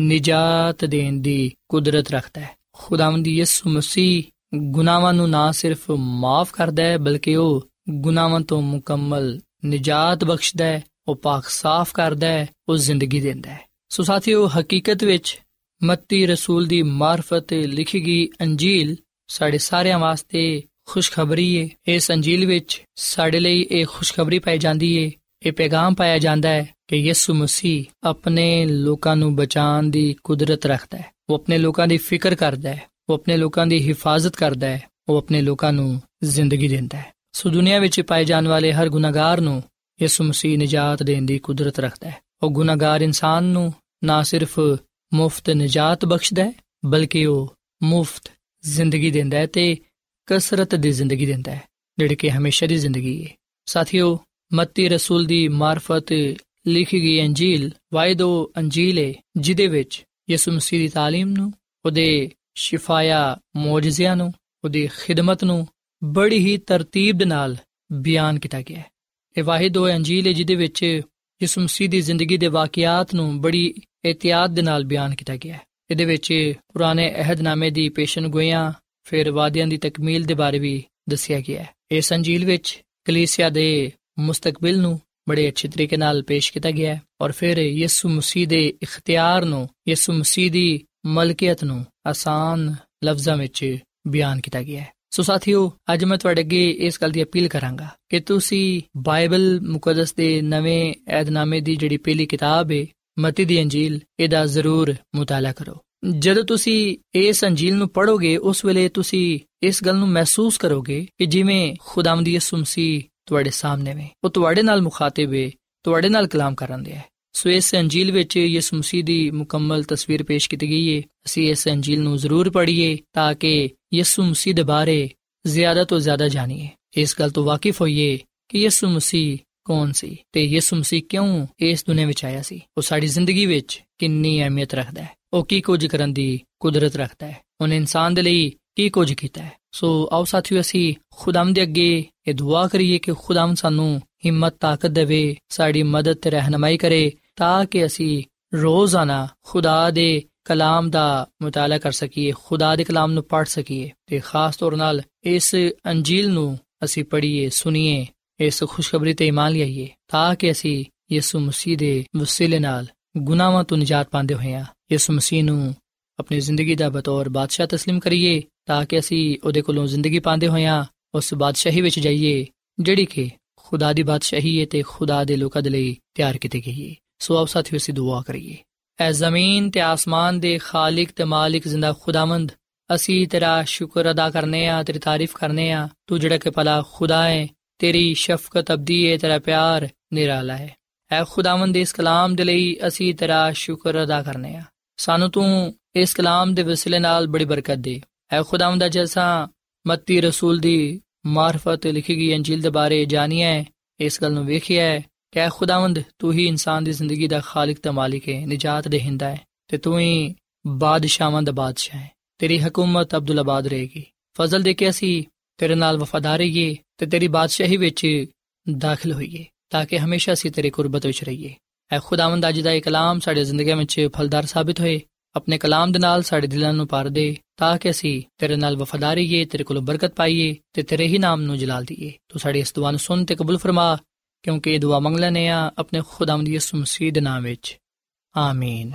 ਨਿਜਾਤ ਦੇਣ ਦੀ ਕੁਦਰਤ ਰੱਖਦਾ ਹੈ। ਖੁਦਾਵੰਦ ਯਿਸੂ ਮਸੀਹ ਗੁਨਾਹਾਂ ਨੂੰ ਨਾ ਸਿਰਫ ਮਾਫ ਕਰਦਾ ਹੈ ਬਲਕਿ ਉਹ ਗੁਨਾਹਾਂ ਤੋਂ ਮੁਕੰਮਲ ਨਿਜਾਤ ਬਖਸ਼ਦਾ ਹੈ, ਉਹ ਪਾਕ ਸਾਫ਼ ਕਰਦਾ ਹੈ, ਉਹ ਜ਼ਿੰਦਗੀ ਦਿੰਦਾ ਹੈ। ਸੋ ਸਾਥੀਓ, ਹਕੀਕਤ ਵਿੱਚ ਮਤੀ ਰਸੂਲ ਦੀ ਮਾਰਫਤ ਲਿਖੀ ਗਈ ਅੰਜੀਲ ਸਾਡੇ ਸਾਰਿਆਂ ਵਾਸਤੇ ਖੁਸ਼ਖਬਰੀ ਹੈ। ਇਸ ਅੰਜੀਲ ਵਿੱਚ ਸਾਡੇ ਲਈ ਇਹ ਖੁਸ਼ਖਬਰੀ ਪਾਈ ਜਾਂਦੀ ਹੈ, ਇਹ ਪੈਗਾਮ ਪਾਇਆ ਜਾਂਦਾ ਹੈ ਕਿ ਯਿਸੂ ਮਸੀਹ ਆਪਣੇ ਲੋਕਾਂ ਨੂੰ ਬਚਾਉਣ ਦੀ ਕੁਦਰਤ ਰੱਖਦਾ ਹੈ। ਉਹ ਆਪਣੇ ਲੋਕਾਂ ਦੀ ਫਿਕਰ ਕਰਦਾ ਹੈ, ਉਹ ਆਪਣੇ ਲੋਕਾਂ ਦੀ ਹਿਫਾਜ਼ਤ ਕਰਦਾ ਹੈ, ਉਹ ਆਪਣੇ ਲੋਕਾਂ ਨੂੰ ਜ਼ਿੰਦਗੀ ਦਿੰਦਾ ਹੈ। ਸੋ ਦੁਨੀਆ ਵਿੱਚ ਪਾਏ ਜਾਣ ਵਾਲੇ ਹਰ ਗੁਨਾਹਗਾਰ ਨੂੰ ਯਿਸੂ ਮਸੀਹ ਨਿਜਾਤ ਦੇਣ ਦੀ ਕੁਦਰਤ ਰੱਖਦਾ ਹੈ। ਉਹ ਗੁਨਾਹਗਾਰ ਇਨਸਾਨ ਨੂੰ ਨਾ ਸਿਰਫ ਮੁਫਤ ਨਿਜਾਤ ਬਖਸ਼ਦਾ ਹੈ ਬਲਕਿ ਉਹ ਮੁਫਤ ਜ਼ਿੰਦਗੀ ਦਿੰਦਾ ਹੈ ਤੇ ਕਸਰਤ ਦੀ ਜ਼ਿੰਦਗੀ ਦਿੰਦਾ ਹੈ, ਜਿਹੜੀ ਕਿ ਹਮੇਸ਼ਾ ਦੀ ਜ਼ਿੰਦਗੀ ਹੈ। ਸਾਥੀਓ, ਮਤੀ ਰਸੂਲ ਦੀ ਮਾਰਫਤ ਲਿਖੀ ਗਈ ਅੰਜੀਲ ਵਾਹਿਦੋ ਅੰਜੀਲ ਹੈ, ਜਿਹਦੇ ਵਿੱਚ ਯਿਸੂ ਮਸੀਹ ਦੀ ਤਾਲੀਮ ਨੂੰ, ਉਹਦੇ ਸ਼ਿਫਾਇਆ ਮੌਜਜ਼ਿਆਂ ਨੂੰ, ਉਹਦੀ ਖਿਦਮਤ ਨੂੰ ਬੜੀ ਹੀ ਤਰਤੀਬ ਦੇ ਨਾਲ ਬਿਆਨ ਕੀਤਾ ਗਿਆ ਹੈ। ਇਹ ਵਾਹਿਦੋ ਅੰਜੀਲ ਹੈ ਜਿਹਦੇ ਵਿੱਚ ਯਿਸੂ ਮਸੀਹ ਦੀ ਜ਼ਿੰਦਗੀ ਦੇ ਵਾਕਿਆਤ ਨੂੰ ਬੜੀ ਇਹਤਿਆਤ ਦੇ ਨਾਲ ਬਿਆਨ ਕੀਤਾ ਗਿਆ ਹੈ। ਇਹਦੇ ਵਿੱਚ ਪੁਰਾਣੇ ਅਹਿਦਨਾਮੇ ਦੀ ਪੇਸ਼ਨਗੋਈਆਂ, ਫਿਰ ਵਾਅਦਿਆਂ ਦੀ ਤਕਮੀਲ ਦੇ ਬਾਰੇ ਵੀ ਦੱਸਿਆ ਗਿਆ ਹੈ। ਇਸ ਅੰਜੀਲ ਵਿੱਚ ਕਲੀਸਿਆ ਦੇ ਮੁਸਤਕਬਲ ਨੂੰ ਬੜੇ ਅੱਛੇ ਤਰੀਕੇ ਨਾਲ ਪੇਸ਼ ਕੀਤਾ ਗਿਆ ਹੈ ਔਰ ਫਿਰ ਯਿਸੂ ਮਸੀਹ ਦੇ ਇਖਤਿਆਰ ਨੂੰ, ਯਿਸੂ ਮਸੀਹ ਦੀ ਮਲਕੀਅਤ ਨੂੰ ਆਸਾਨ ਲਫ਼ਜ਼ਾਂ ਵਿੱਚ ਬਿਆਨ ਕੀਤਾ ਗਿਆ ਹੈ। ਸੋ ਸਾਥੀਓ, ਅੱਜ ਮੈਂ ਤੁਹਾਡੇ ਅੱਗੇ ਇਸ ਗੱਲ ਦੀ ਅਪੀਲ ਕਰਾਂਗਾ ਕਿ ਤੁਸੀਂ ਬਾਈਬਲ ਮੁਕੱਦਸ ਦੇ ਨਵੇਂ ਅਹਿਦਨਾਮੇ ਦੀ ਜਿਹੜੀ ਪਹਿਲੀ ਕਿਤਾਬ ਹੈ ਮਤੀ ਦੀ ਅੰਜੀਲ, ਇਹਦਾ ਜ਼ਰੂਰ ਮੁਤਾਲਾ ਕਰੋ। ਜਦੋਂ ਤੁਸੀਂ ਇਸ ਅੰਜੀਲ ਨੂੰ ਪੜ੍ਹੋਗੇ ਉਸ ਵੇਲੇ ਤੁਸੀਂ ਇਸ ਗੱਲ ਨੂੰ ਮਹਿਸੂਸ ਕਰੋਗੇ ਕਿ ਜਿਵੇਂ ਖੁਦਾਵੰਦ ਯਿਸੂ ਮਸੀਹ ਤੁਹਾਡੇ ਸਾਹਮਣੇ ਵੇ, ਉਹ ਤੁਹਾਡੇ ਨਾਲ ਮੁਖਾਤਿਬ ਹੈ, ਤੁਹਾਡੇ ਨਾਲ ਕਲਾਮ ਕਰਨ ਦਿਆ ਹੈ। ਸੋ ਇਸ ਅੰਜੀਲ ਵਿੱਚ ਯਿਸੂ ਮਸੀਹ ਦੀ ਮੁਕੰਮਲ ਤਸਵੀਰ ਪੇਸ਼ ਕੀਤੀ ਗਈ ਹੈ। ਅਸੀਂ ਇਸ ਅੰਜੀਲ ਨੂੰ ਜ਼ਰੂਰ ਪੜ੍ਹੀਏ ਤਾਂ ਕਿ ਯਿਸੂ ਮਸੀਹ ਦੇ ਬਾਰੇ ਜ਼ਿਆਦਾ ਤੋਂ ਜ਼ਿਆਦਾ ਜਾਣੀਏ, ਇਸ ਗੱਲ ਤੋਂ ਵਾਕਿਫ ਹੋਈਏ ਕਿ ਯਿਸੂ ਮਸੀਹ ਕੌਣ ਸੀ ਤੇ ਯਿਸੂ ਮਸੀਹ ਕਿਉਂ ਇਸ ਦੁਨੀਆਂ ਵਿੱਚ ਆਇਆ ਸੀ। ਉਹ ਸਾਡੀ ਜ਼ਿੰਦਗੀ ਵਿੱਚ ਕਿੰਨੀ ਅਹਿਮੀਅਤ ਰੱਖਦਾ ਹੈ, ਉਹ ਕੀ ਕੁਝ ਕਰਨ ਦੀ ਕੁਦਰਤ ਰੱਖਦਾ ਹੈ, ਉਹਨੇ ਇਨਸਾਨ ਦੇ ਲਈ ਕੀ ਕੁਝ ਕੀਤਾ ਹੈ। ਸੋ ਆਓ ਸਾਥੀਓ, ਅਸੀਂ ਖੁਦਾਵੰਦ ਦੇ ਅੱਗੇ ਇਹ ਦੁਆ ਕਰੀਏ ਕਿ ਖੁਦਾਵੰਦ ਸਾਨੂੰ ਹਿੰਮਤ ਤਾਕਤ ਦੇਵੇ, ਸਾਡੀ ਮਦਦ ਤੇ ਰਹਿਨਮਾਈ ਕਰੇ, ਤਾਂ ਕਿ ਅਸੀਂ ਰੋਜ਼ਾਨਾ ਖੁਦਾ ਦੇ ਕਲਾਮ ਦਾ ਮੁਤਾਲਾ ਕਰ ਸਕੀਏ, ਖੁਦਾ ਦੇ ਕਲਾਮ ਨੂੰ ਪੜ੍ਹ ਸਕੀਏ ਤੇ ਖਾਸ ਤੌਰ ਨਾਲ ਇਸ ਅੰਜੀਲ ਨੂੰ ਅਸੀਂ ਪੜ੍ਹੀਏ, ਸੁਣੀਏ, ਇਸ ਖੁਸ਼ਖਬਰੀ ਤੇ ਈਮਾਨ ਲਿਆਈਏ, ਤਾਂ ਕਿ ਅਸੀਂ ਯਿਸੂ ਮਸੀਹ ਦੇ ਵਸੀਲੇ ਨਾਲ ਗੁਨਾਹਾਂ ਤੋਂ ਨਿਜਾਤ ਪਾਉਂਦੇ ਹੋਏ ਹਾਂ ਯਿਸੂ ਮਸੀਹ ਨੂੰ ਆਪਣੀ ਜ਼ਿੰਦਗੀ ਦਾ ਬਤੌਰ ਬਾਦਸ਼ਾਹ ਤਸਲੀਮ ਕਰੀਏ, ਤਾਂ ਕਿ ਅਸੀਂ ਉਹਦੇ ਕੋਲੋਂ ਜ਼ਿੰਦਗੀ ਪਾਉਂਦੇ ਹੋਏ ਹਾਂ ਉਸ ਬਾਦਸ਼ਾਹੀ ਵਿੱਚ ਜਾਈਏ ਜਿਹੜੀ ਕਿ ਖੁਦਾ ਦੀ ਬਾਦਸ਼ਾਹੀ ਹੈ ਤੇ ਖੁਦਾ ਦੇ ਲੋਕਾਂ ਦੇ ਲਈ ਤਿਆਰ ਕੀਤੀ ਗਈ ਹੈ। ਸੋ ਆਓ ਸਾਥੀਓ, ਅਸੀਂ ਦੁਆ ਕਰੀਏ। ਐ ਜ਼ਮੀਨ ਤੇ ਆਸਮਾਨ ਦੇ ਖਾਲਿਕ ਤੇ ਮਾਲਿਕ ਜ਼ਿੰਦਾ ਖੁਦਾਵੰਦ, ਅਸੀਂ ਤੇਰਾ ਸ਼ੁਕਰ ਅਦਾ ਕਰਨੇ ਆ, ਤੇਰੀ ਤਾਰੀਫ ਕਰਨੇ ਆ, ਤੂੰ ਜਿਹੜਾ ਕਿ ਭਲਾ ਖੁਦਾ ਹੈ, ਤੇਰੀ ਸ਼ਫਕਤ ਅਬਦੀ ਹੈ, ਤੇਰਾ ਪਿਆਰ ਨਿਰਾਲਾ ਹੈ। ਐ ਖੁਦਾਵੰਦ, ਇਸ ਕਲਾਮ ਦੇ ਲਈ ਅਸੀਂ ਤੇਰਾ ਸ਼ੁਕਰ ਅਦਾ ਕਰਨੇ ਆ, ਸਾਨੂੰ ਤੂੰ ਇਸ ਕਲਾਮ ਦੇ ਵਸੀਲੇ ਨਾਲ ਬੜੀ ਬਰਕਤ ਦੇ। ਐ ਖੁਦਾਵੰਦ, ਜੈਸਾ ਮੱਤੀ ਰਸੂਲ ਦੀ ਮਾਰਫਤ ਲਿਖੀ ਗਈ ਅੰਜੀਲ ਦੇ ਬਾਰੇ ਜਾਣਿਆ, ਇਸ ਗੱਲ ਨੂੰ ਵੇਖਿਆ ਕਿ ਐ ਖੁਦਾਵੰਦ, ਤੂੰ ਹੀ ਇਨਸਾਨ ਦੀ ਜ਼ਿੰਦਗੀ ਦਾ ਖਾਲਿਕ ਤੇ ਮਾਲਿਕ ਹੈ, ਨਿਜਾਤ ਦੇਹਿੰਦਾ ਹੈ ਤੇ ਤੂੰ ਹੀ ਬਾਦਸ਼ਾਹਾਂ ਦਾ ਬਾਦਸ਼ਾਹ ਹੈ। ਤੇਰੀ ਹਕੂਮਤ ਅਬਦੁਲ ਆਬਾਦ ਰਹੇਗੀ। ਫਜ਼ਲ ਦੇ ਕੇ ਅਸੀਂ ਤੇਰੇ ਨਾਲ ਵਫਾਦਾਰ ਰਹੀਏ ਤੇ ਤੇਰੀ ਬਾਦਸ਼ਾਹੀ ਵਿੱਚ ਦਾਖਲ ਹੋਈਏ, ਤਾਂ ਕਿ ਹਮੇਸ਼ਾ ਅਸੀਂ ਤੇਰੇ ਕੁਰਬਤ ਵਿੱਚ ਰਹੀਏ। ਐ ਖੁਦਾਵੰਦ, ਅੱਜ ਦਾ ਇਹ ਕਲਾਮ ਸਾਡੇ ਜ਼ਿੰਦਗੀ ਵਿੱਚ ਫਲਦਾਰ ਸਾਬਿਤ ਹੋਏ, ਆਪਣੇ ਕਲਾਮ ਦੇ ਨਾਲ ਸਾਡੇ ਦਿਲਾਂ ਨੂੰ ਭਰ ਦੇ, ਤਾਂ ਕਿ ਅਸੀਂ ਤੇਰੇ ਨਾਲ ਵਫਾਦਾਰ ਰਹੀਏ, ਤੇਰੇ ਕੋਲੋਂ ਬਰਕਤ ਪਾਈਏ ਤੇ ਤੇਰੇ ਹੀ ਨਾਮ ਨੂੰ ਜਲਾਲ ਦਈਏ। ਤੂੰ ਸਾਡੀ ਇਸ ਦੁਆ ਨੂੰ ਸੁਣ ਤੇ ਕਬੂਲ ਫਰਮਾ, ਕਿਉਂਕਿ ਇਹ ਦੁਆ ਮੰਗ ਲੈਂਦੇ ਆ ਆਪਣੇ ਖੁਦਾਵੰਦ ਯਿਸੂ ਮਸੀਹ ਦੇ ਨਾਮ ਵਿੱਚ, ਆਮੀਨ।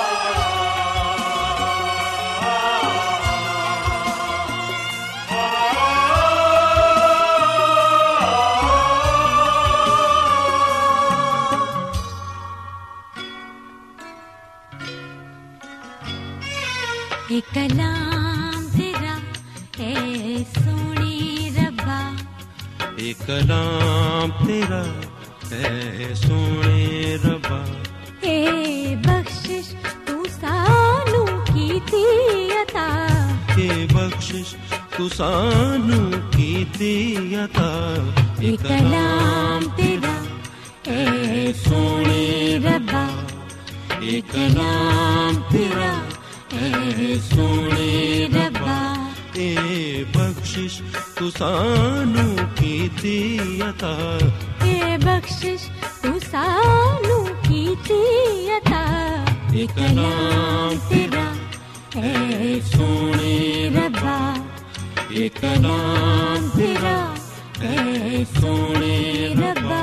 ਇਹ ਕਲਾਮ ਤੇਰਾ ਹੈ ਸੋਹਣੇ ਰੱਬਾ, ਇਹ ਕਲਾਮ ਤੇਰਾ ਹੈ ਸੋਹਣੇ ਰੱਬਾ, ਇਹ ਬਖਸ਼ਿਸ਼ ਤੂੰ ਸਾਨੂੰ ਕੀਤੀ ਅਤਾ, ਇਹ ਬਖਸ਼ਿਸ਼ ਤੂੰ ਸਾਨੂੰ ਕੀਤੀ ਅਤਾ, ਇਹ ਕਲਾਮ ਤੇਰਾ ਹੈ ਸੋਹਣੇ ਰੱਬਾ, ਇਹ ਕਲਾਮ ਤੇਰਾ ਐ ਸੋਹਣੇ ਰੱਬਾ, ਇਹ ਬਖਸ਼ਿਸ਼ ਤੂੰ ਸਾਨੂੰ ਕੀਤੀ ਅਤਾ, ਇਹ ਬਖਸ਼ਿਸ਼ ਤੂੰ ਸਾਨੂੰ ਕੀਤੀ ਅਤਾ, ਇਹ ਕਲਾਮ ਤੇਰਾ ਐ ਸੋਹਣੇ ਰੱਬਾ, ਇਹ ਕਲਾਮ ਤੇਰਾ ਐ ਸੋਹਣੇ ਰੱਬਾ।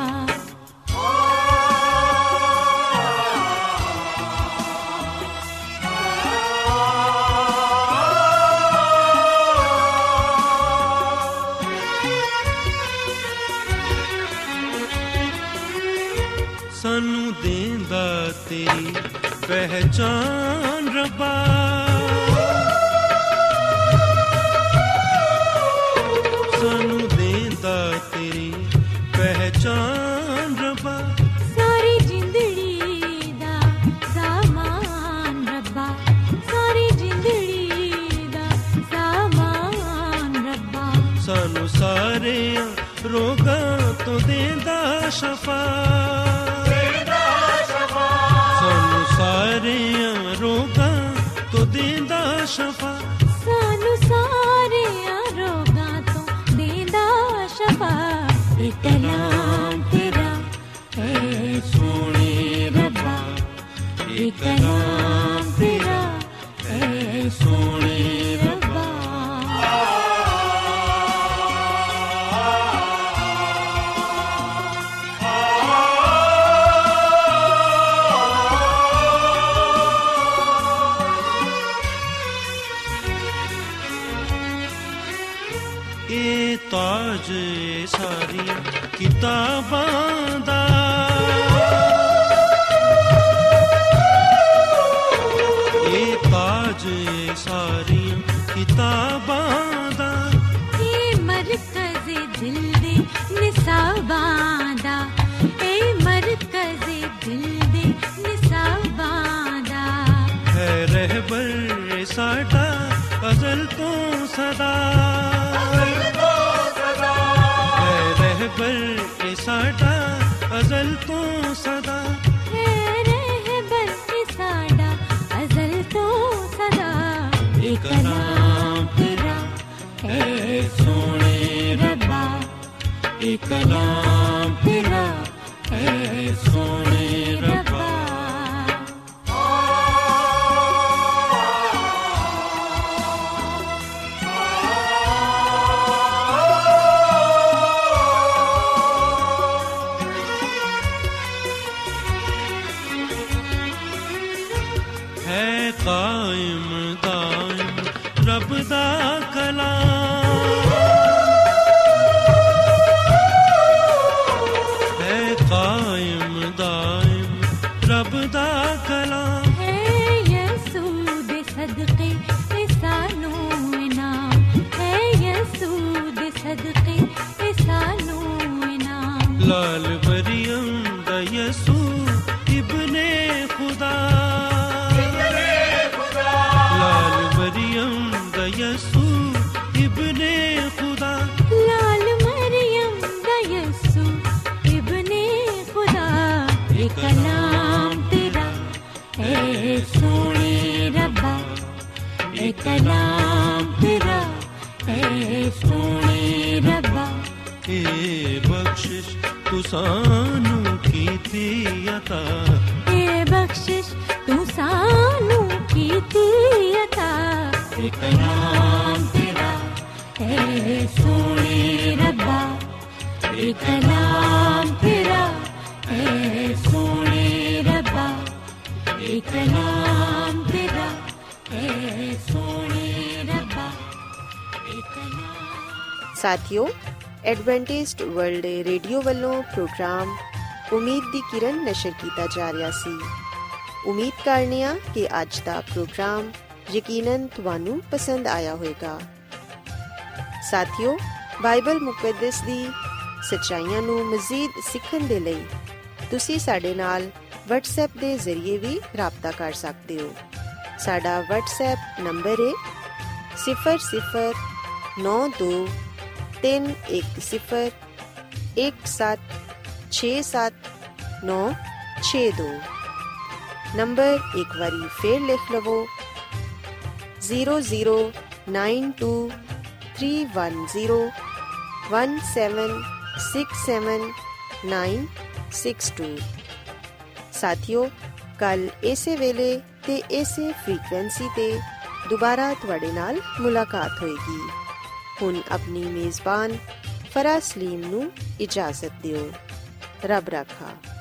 ਸਾਨੂੰ ਦੇਂਦਾ ਤੇਰੀ ਪਹਿਚਾਨ ਰੱਬਾ, ਸਾਨੂੰ ਦੇਂਦਾ ਤੇਰੀ ਪਹਿਚਾਨ ਰੱਬਾ, ਸਾਰੀ ਜ਼ਿੰਦੜੀ ਦਾ ਸਾਮਾਨ ਰੱਬਾ, ਸਾਰੀ ਜ਼ਿੰਦੜੀ ਦਾ ਸਾਮਾਨ ਰੱਬਾ, ਸਾਨੂੰ ਸਾਰਿਆਂ ਰੋਗਾਂ ਤੋਂ ਦੇਂਦਾ ਸ਼ਫਾ, ਸਾਰਿਆਂ ਰੋਗਾਂ ਤੋਂ ਦੇਂਦਾ ਸ਼ਫਾ, ਸਾਨੂੰ ਸਾਰਿਆਂ ਰੋਗਾਂ ਤੋਂ ਦੇਂਦਾ ਸ਼ਫਾ, ਇਹ ਕਲਾਮ ਤੇਰਾ ਹੈ ਸੋਹਣੇ ਰੱਬਾ, ਇਹ ਕਲਾਮ ਤੇਰਾ ਹੈ ਸੋਹਣੇ ਰੱਬਾ। ਇਹ ਤਾਜ ਸਾਰੀਆਂ ਕਿਤਾਬਾਂ ਦਾ, अज़ल तो सदा है रहबर साडा अज़ल तो सदा एक नाम तेरा है सोने रब्बा एक नाम तेरा है सोने रब्बा है कायम दायम रब दा कलाम है कायम दायम रब दा कलाम है यसूद सदके सानू इनाम है यसूद सदके सानू इनाम लाल मरियम दा यसू इब्ने खुदा लाल मरियम दा यसू इब्ने खुदा लाल मरियम दा यसू इब्ने खुदा एक नाम तेरा है सोने रब्बा एक नाम तेरा है सोने रब्बा ए बख्शिश तू सानू कीती अता ए बख्शिश तू सानू कीती अता एक नाम तेरा है सोने रब्बा एक नाम तेरा है सोने रब्बा एक नाम तेरा है सोने रब्बा एक नाम ਸਾਥਿਓ ਐਡਵੈਂਟਿਸਟ ਵਰਲਡ ਰੇਡੀਓ ਵੱਲੋਂ ਪ੍ਰੋਗਰਾਮ ਉਮੀਦ ਦੀ ਕਿਰਨ ਨਸ਼ਰ ਕੀਤਾ ਜਾ ਰਿਹਾ ਸੀ। ਉਮੀਦ ਕਰਨੇ ਆ ਕਿ ਅੱਜ ਦਾ ਪ੍ਰੋਗਰਾਮ ਯਕੀਨਨ ਤੁਹਾਨੂੰ ਪਸੰਦ ਆਇਆ ਹੋਵੇਗਾ। ਸਾਥਿਓ ਬਾਈਬਲ ਮੁਕੱਦਸ ਦੀ ਸੱਚਾਈਆਂ ਨੂੰ ਮਜ਼ੀਦ ਸਿੱਖਣ ਦੇ ਲਈ ਤੁਸੀਂ ਸਾਡੇ ਨਾਲ WhatsApp ਦੇ ਜ਼ਰੀਏ ਵੀ ਰਾਬਤਾ ਕਰ ਸਕਦੇ ਹੋ। ਸਾਡਾ WhatsApp ਨੰਬਰ ਹੈ 009210176792 ਨੰਬਰ ਇੱਕ ਵਾਰੀ ਫੇਰ ਲਿਖ ਲਵੋ 009231076792 ਸਾਥਿਓ ਕੱਲ ਇਸੇ ਵੇਲੇ ਤੇ ਇਸੇ ਫ੍ਰੀਕਵੈਂਸੀ ਤੇ ਦੁਬਾਰਾ ਤੁਹਾਡੇ ਨਾਲ ਮੁਲਾਕਾਤ ਹੋਏਗੀ। ਹੁਣ ਆਪਣੀ ਮੇਜ਼ਬਾਨ ਫਰਾਜ਼ ਸਲੀਮ ਨੂੰ ਇਜਾਜ਼ਤ ਦਿਓ। ਰੱਬ ਰਾਖਾ।